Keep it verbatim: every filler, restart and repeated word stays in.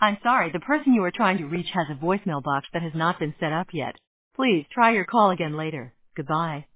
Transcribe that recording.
I'm sorry, the person you are trying to reach has a voicemail box that has not been set up yet. Please try your call again later. Goodbye.